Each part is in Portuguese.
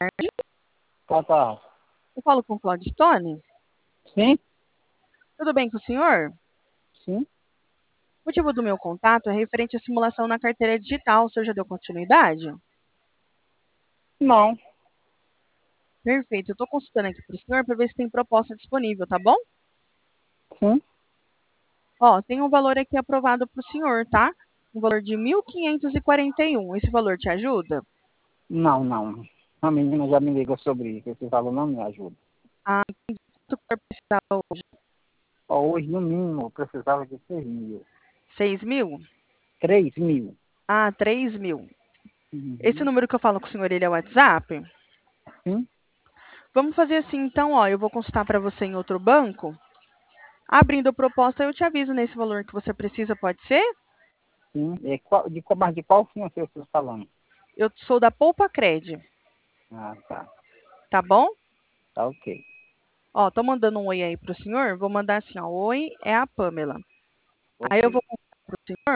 Tá, tá. Eu falo com o Claudio Stone. Sim, Tudo bem com o senhor? sim. O motivo do meu contato é referente à simulação na carteira digital. O senhor já deu continuidade? Não, Perfeito. Eu estou consultando aqui para o senhor para ver se tem proposta disponível, tá bom? sim. Ó, tem um valor aqui aprovado para o senhor, tá? Um valor de 1.541. Esse valor te ajuda? Não, não. A menina já me ligou sobre isso. Esse valor não me ajuda. Ah, quanto que o senhor precisava hoje? Ó, hoje, no mínimo, eu precisava de 6.000. 6.000? 3.000. Ah, 3.000. Esse Uhum. número que eu falo com o senhor, ele é o WhatsApp? Sim, Vamos fazer assim, então, ó, eu vou consultar para você em outro banco. Abrindo a proposta, eu te aviso nesse valor que você precisa, pode ser? sim. Mas de qual sim você está falando? Eu sou da Poupa Cred, Ah, tá. tá bom? Tá ok. Ó, tô mandando um oi aí pro senhor. Vou mandar assim, ó. Oi, é a Pamela. Aí Ok. eu vou contar pro senhor.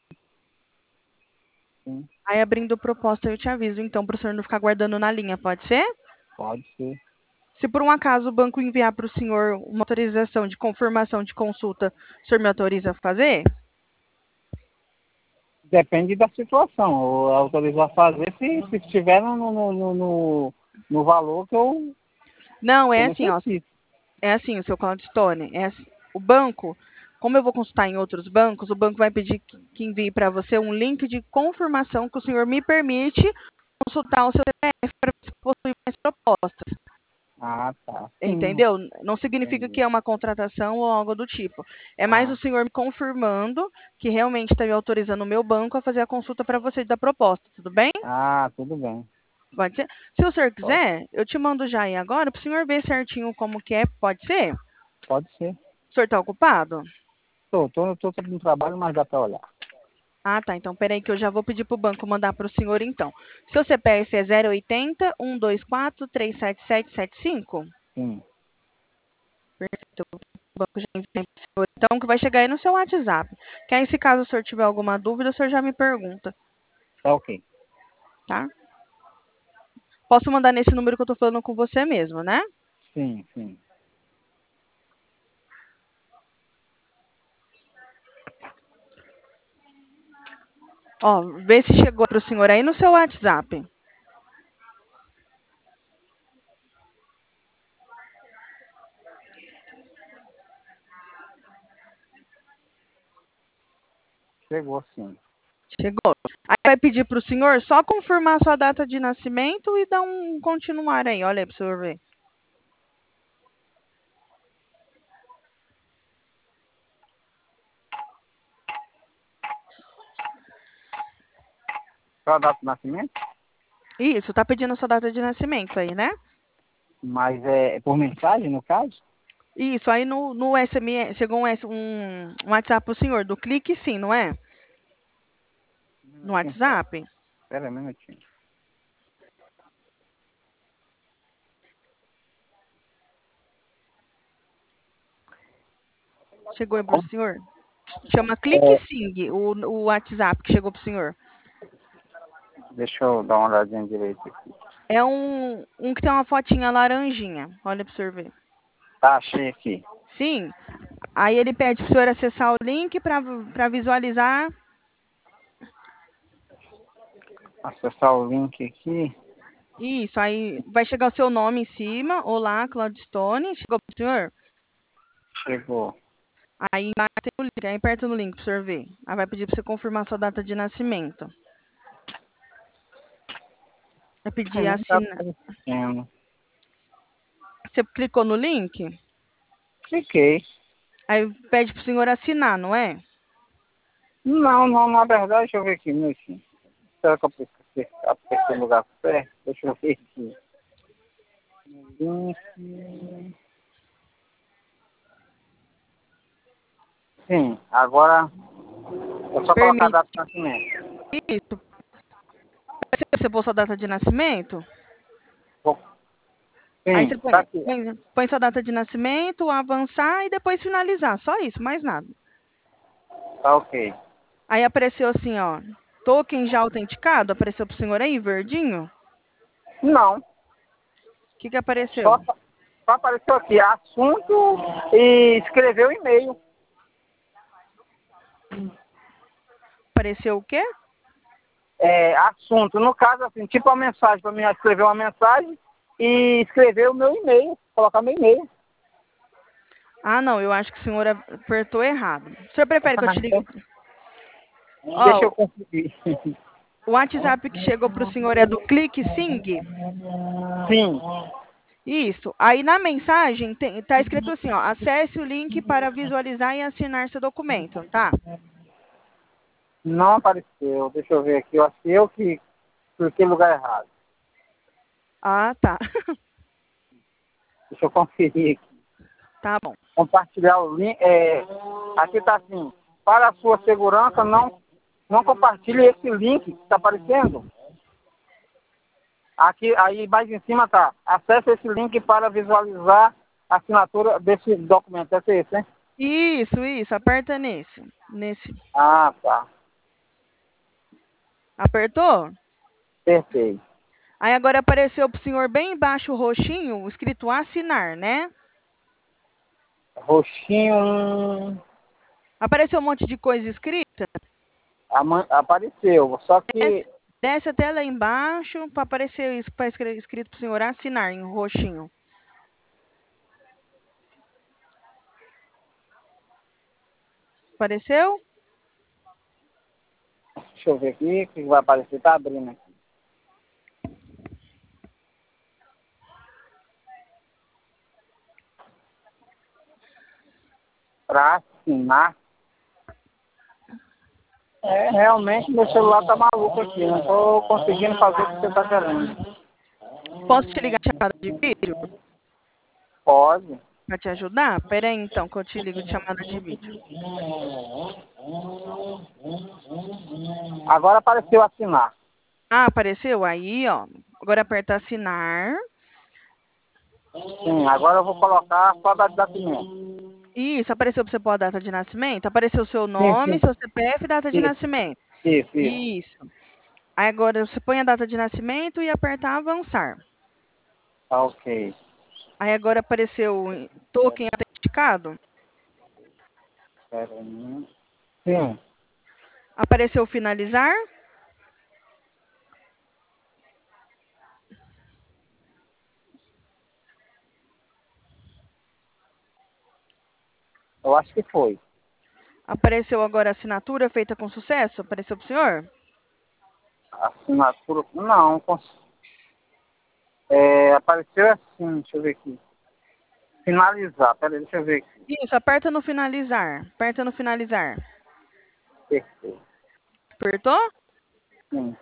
Sim, Aí abrindo proposta, eu te aviso, então, pro senhor não ficar guardando na linha, pode ser? pode ser. Se por um acaso o banco enviar para o senhor uma autorização de confirmação de consulta, o senhor me autoriza a fazer? Depende da situação. Eu autorizo a fazer se estiver no valor Não, que eu é assim, ó. necessito. É assim, o seu Claudio Stone. O banco, como eu vou consultar em outros bancos, o banco vai pedir que envie para você um link de confirmação que o senhor me permite consultar o seu CPF para ver se possui mais propostas. Ah, tá. Sim, Entendeu? Não significa que entendi. é uma contratação ou algo do tipo. É mais o Ah, senhor me confirmando que realmente está me autorizando o meu banco a fazer a consulta para você da proposta, tudo bem? tudo bem. Pode ser? Se o senhor Pode, quiser, eu te mando já aí agora para o senhor ver certinho como que é, pode ser? O pode ser. senhor está ocupado? Tô no trabalho, mas dá para olhar. Ah, tá. Então, peraí que eu já vou pedir para o banco mandar para o senhor, então. Seu CPF é 080 124 37775? Sim, Perfeito. O banco já enviou para o senhor, então, que vai chegar aí no seu WhatsApp. Que aí, se caso o senhor tiver alguma dúvida, o senhor já me pergunta, tá ok. tá? Posso mandar nesse número que eu tô falando com você mesmo, né? Sim, sim. Ó, vê se chegou para o senhor aí no seu WhatsApp. Chegou sim. Chegou. Aí vai pedir para o senhor só confirmar sua data de nascimento e dar um continuar aí. Olha aí para o senhor ver. Só a data de nascimento, Isso, tá pedindo sua data de nascimento aí, né? mas é por mensagem, no caso? Isso, aí no SMS, chegou um WhatsApp pro senhor, do clique sim, não é? Um No minutinho só. WhatsApp? Espera aí um minutinho. Chegou aí pro senhor? Chama Clique É, Sim, o WhatsApp que chegou pro senhor. deixa eu dar uma olhadinha direito aqui. É um que tem uma fotinha laranjinha. Olha pro senhor ver. Tá, achei aqui. Sim. Aí ele pede pro senhor acessar o link para visualizar. Acessar o link aqui. Isso, aí vai chegar o seu nome em cima. Olá, Claudio Stone. Chegou pro senhor? Chegou. Aí embaixo tem o link, aí aperta no link pro senhor ver. Aí vai pedir pra você confirmar sua data de nascimento. Vai pedir Não tá assinar. aparecendo. Você clicou no link? Cliquei. Aí pede pro senhor assinar, não é? Não, não, na verdade, deixa eu ver aqui, um minutinho. Será que eu apertei no lugar certo? Deixa eu ver aqui. Link. Sim, agora é só colocar a Permite data de nascimento. isso. Você pôs sua data de nascimento? Bom, Aí sim, você tá põe, aqui. põe sua data de nascimento, avançar e depois finalizar. Só isso, mais nada. Tá ok. Aí apareceu assim, ó. Token já autenticado. Apareceu pro senhor aí, verdinho. Não, que apareceu? Só apareceu aqui, assunto e escreveu e-mail. Apareceu o quê? Assunto, no caso, assim, tipo uma mensagem, para mim escrever uma mensagem e escrever o meu e-mail, colocar meu e-mail. Ah, não, eu acho que o senhor apertou errado. O senhor prefere que eu te ligue? Deixa Ó, eu conferir. o WhatsApp que chegou para o senhor é do Clique Sing? Sim, Isso. Aí na mensagem tá escrito assim, ó, acesse o link para visualizar e assinar seu documento, tá? não apareceu. Deixa eu ver aqui. Eu acho que eu que cliquei no lugar errado. Ah, tá. Deixa eu conferir aqui. Tá bom. Compartilhar o link. Aqui está assim. Para a sua segurança, não compartilhe esse link que está aparecendo. Aqui, aí mais em cima tá. Acesse esse link para visualizar a assinatura desse documento. Deve ser esse, né? Isso, aperta nesse. Nesse. Ah, tá. Apertou? Perfeito. Aí agora apareceu pro senhor bem embaixo o roxinho, escrito assinar, né? Roxinho. Apareceu um monte de coisa escrita. Apareceu. Só Desce, que desce até lá embaixo para aparecer isso, para escrito pro senhor assinar em roxinho. Apareceu? deixa eu ver aqui o que vai aparecer. Tá abrindo aqui. Para assinar. Realmente meu celular tá maluco aqui. Não tô conseguindo fazer o que você tá querendo. Posso te ligar chamada de vídeo Pode. para te ajudar? Pera aí então que eu te ligo de chamada de vídeo. Agora apareceu assinar. Ah, apareceu? Aí, ó. Agora aperta assinar. Sim, agora eu vou colocar só a data de nascimento. Isso, apareceu para você pôr a data de nascimento? Apareceu o seu Sim, nome, sim. seu CPF e data de Isso, nascimento. isso. Isso. Aí agora você põe a data de nascimento e aperta avançar. Tá ok. Aí agora apareceu token autenticado. Espera aí. Sim. Apareceu finalizar. Eu acho que foi. Apareceu agora assinatura feita com sucesso. Apareceu para o senhor? Assinatura. Não. Apareceu assim, deixa eu ver aqui. Finalizar. Peraí, deixa eu ver aqui. Isso, aperta no finalizar. Aperta no finalizar. Perfeito. Apertou? Sim.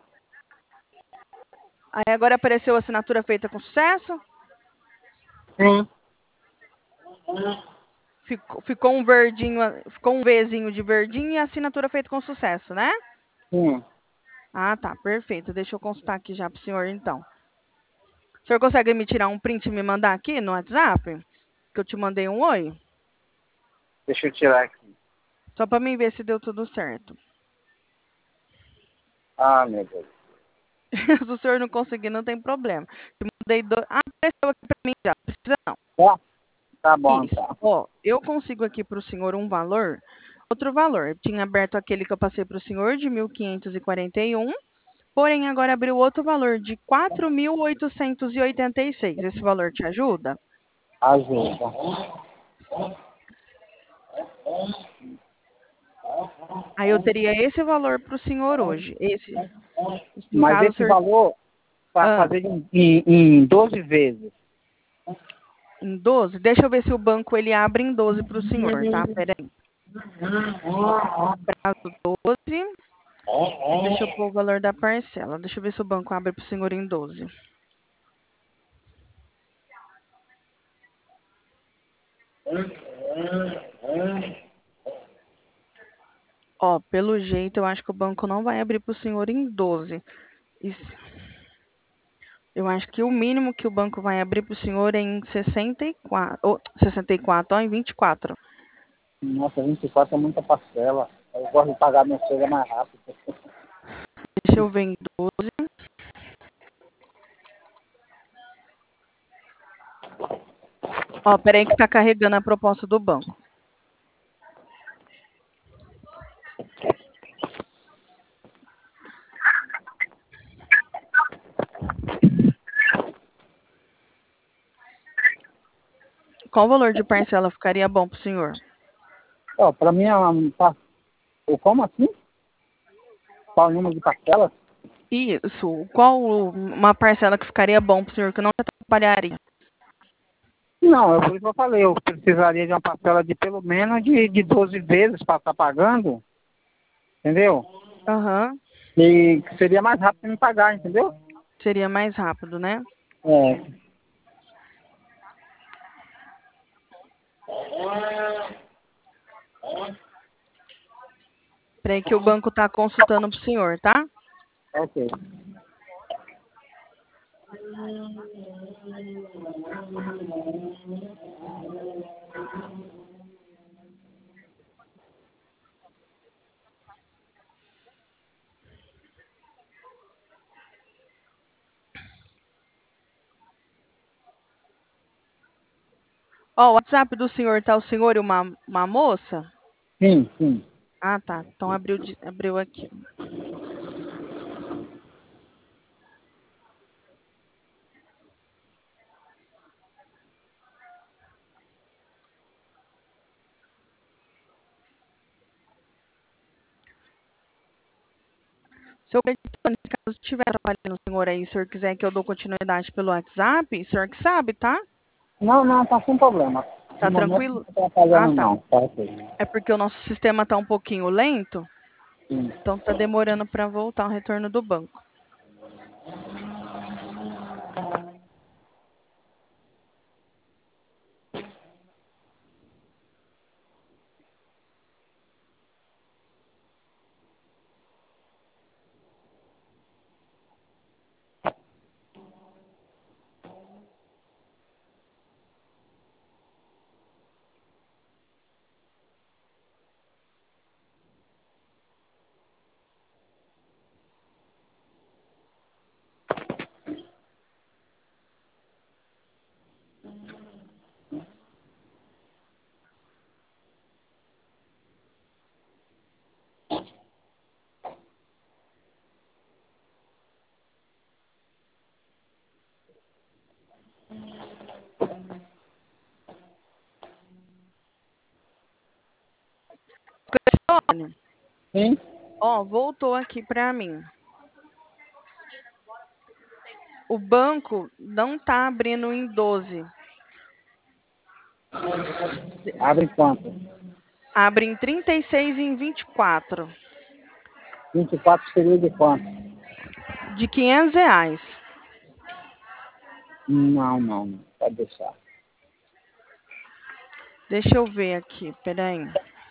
Aí agora apareceu assinatura feita com sucesso. Sim. Ficou um verdinho, ficou um Vzinho de verdinho e assinatura feita com sucesso, né? Sim. Ah, tá, perfeito. Deixa eu consultar aqui já pro senhor, então. O senhor consegue me tirar um print e me mandar aqui no WhatsApp? Que eu te mandei um oi? Deixa eu tirar aqui. Só para mim ver se deu tudo certo. Ah, meu Deus. Se o senhor não conseguir, não tem problema. Te mandei dois. Ah, apareceu aqui para mim já. Não precisa não. Tá bom, Isso. então. Ó, eu consigo aqui para o senhor um valor, outro valor. Eu tinha aberto aquele que eu passei para o senhor de 1.541. Porém, agora abriu outro valor de 4.886. Esse valor te ajuda? Ajuda. Aí eu teria esse valor para o senhor hoje. Esse, no Mas caso, o esse senhor. valor, para Ah, fazer em 12 vezes. em 12? Deixa eu ver se o banco ele abre em 12 para o senhor, tá? Pera aí. Prazo 12. Deixa eu pôr o valor da parcela. Deixa eu ver se o banco abre para o senhor em 12. Ó, pelo jeito, eu acho que o banco não vai abrir para o senhor em 12. Eu acho que o mínimo que o banco vai abrir para o senhor é em 64. 64, ó, em 24. Nossa, 24 é muita parcela. Eu gosto de pagar minhas coisas mais rápido. Deixa eu ver em 12. Ó, peraí que tá carregando a proposta do banco. Qual o valor de parcela ficaria bom pro senhor? Ó, para mim é como assim? Qual o número de parcelas? Isso. Qual uma parcela que ficaria bom pro senhor que não te atrapalharia? Não, por isso que eu falei, eu precisaria de uma parcela de pelo menos de 12 vezes para estar pagando, entendeu? Aham. E que seria mais rápido de me pagar, entendeu? Seria mais rápido, né? É. Peraí que o banco tá consultando pro senhor, tá? Ok. Ó, o WhatsApp do senhor tá o senhor e uma moça? Sim, sim. Ah, tá. Então abriu aqui. Seu acreditando, caso estiver atrapalhando o senhor aí, se o senhor quiser que eu dou continuidade pelo WhatsApp, o senhor que sabe, tá? Não, não, tá sem problema. Tá No momento não tranquilo? tá Ah, atrapalhando tá. não, tá ok. É porque o nosso sistema tá um pouquinho lento, Sim. então tá demorando para voltar o retorno do banco. Olha, Sim? ó, voltou aqui para mim. O banco não tá abrindo em 12. Abre quanto? Abre em 36 e em 24. 24 seria de quanto? De R$ 500. Não, não, não. Pode deixar. Deixa eu ver aqui, peraí.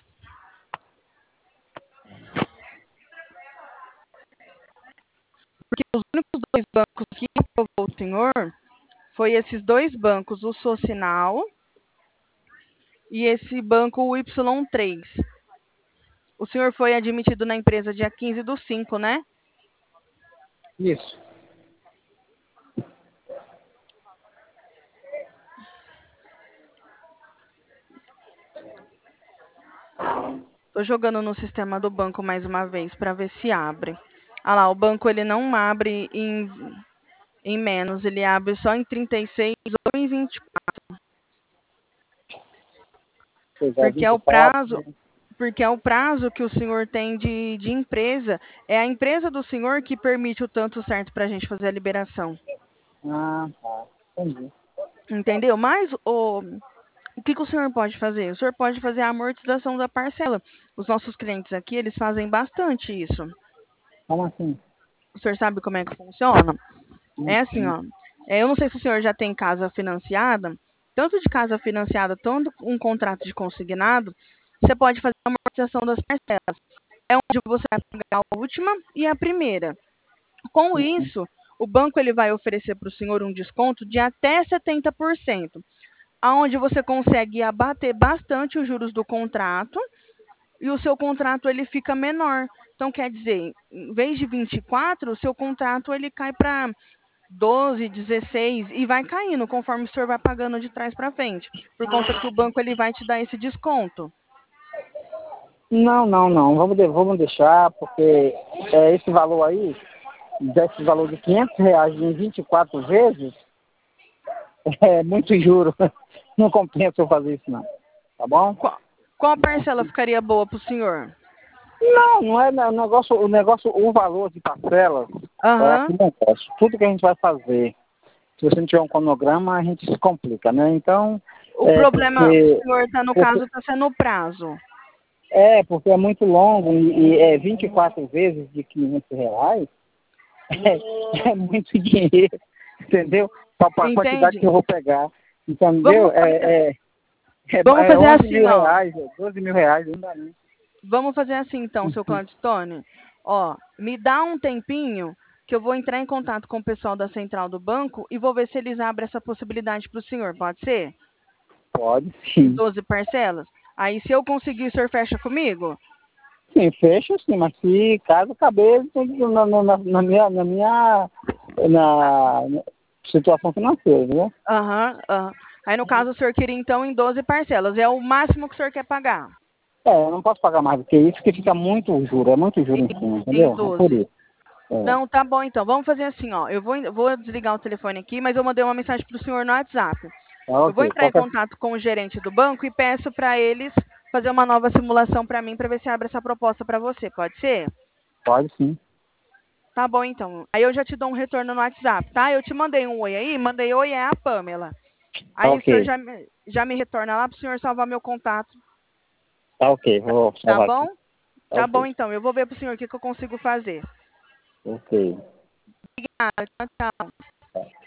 Porque os únicos dois bancos que aprovou o senhor foi esses dois bancos, o Socinal e esse banco o Y3. O senhor foi admitido na empresa dia 15/5, né? Isso. Tô jogando no sistema do banco mais uma vez para ver se abre. Ah lá, o banco ele não abre em menos, ele abre só em 36 ou em 24, Pois é, porque é o 24, prazo, né? porque é o prazo que o senhor tem de empresa. É a empresa do senhor que permite o tanto certo para a gente fazer a liberação. Ah, tá. Entendi. Entendeu? Mas o que o senhor pode fazer? O senhor pode fazer a amortização da parcela. Os nossos clientes aqui, eles fazem bastante isso. Como assim? O senhor sabe como é que funciona? Hum, É assim, hum. ó. Eu não sei se o senhor já tem casa financiada, tanto de casa financiada, tanto um contrato de consignado, você pode fazer a amortização das parcelas. É onde você vai pagar a última e a primeira. Com isso, o banco ele vai oferecer para o senhor um desconto de até 70%, aonde você consegue abater bastante os juros do contrato e o seu contrato ele fica menor. Então, quer dizer, em vez de 24, o seu contrato ele cai para 12, 16 e vai caindo conforme o senhor vai pagando de trás para frente, por conta que o banco ele vai te dar esse desconto. Não, não, não. Vamos deixar, porque esse valor aí, desse valor de R$ 500 em 24 vezes, é muito juro. Não compensa eu fazer isso, não. Tá bom? Qual parcela ficaria boa para o senhor? Não, não é o valor de parcelas é Aham. aqui não posso. Tudo que a gente vai fazer, se você não tiver um cronograma, a gente se complica, né? Então, O problema, o porque, senhor está, no porque caso, está sendo o prazo. porque é muito longo e é 24 vezes de R$ 500, é muito dinheiro, entendeu? Para a quantidade que Entende? eu vou pegar, entendeu? Vamos fazer, vamos É fazer 11 assim, mil ó. reais, 12 mil reais, não dá nem. Vamos fazer assim, então, seu Cladstone. Ó, me dá um tempinho que eu vou entrar em contato com o pessoal da central do banco e vou ver se eles abrem essa possibilidade para o senhor. Pode ser? Pode Em sim. 12 parcelas? Aí, se eu conseguir, o senhor fecha comigo? Sim, fecha sim, mas se caso caber, tem que na situação financeira, né? Aham, aham. Aí, no caso, o senhor queria, então, em 12 parcelas. É o máximo que o senhor quer pagar? Eu não posso pagar mais do que isso, porque fica muito juro, é muito juro Em, em cima, em entendeu? É por 12. isso. É. Não, tá bom, então. Vamos fazer assim, ó. Eu vou desligar o telefone aqui, mas eu mandei uma mensagem para o senhor no WhatsApp. Tá Eu vou ok. entrar em contato com o gerente do banco e peço para eles fazer uma nova simulação para mim, para ver se abre essa proposta para você. Pode ser? Pode sim. Tá bom, então. Aí eu já te dou um retorno no WhatsApp, tá? Eu te mandei um oi aí, mandei oi, é a Pamela. Tá Aí o senhor ok. já me retorna lá para o senhor salvar meu contato, Tá ok. Vou tá salvar aqui. bom? Tá Tá bom, ok. então. Eu vou ver para o senhor o que eu consigo fazer. Ok. Obrigada. Tchau, tchau.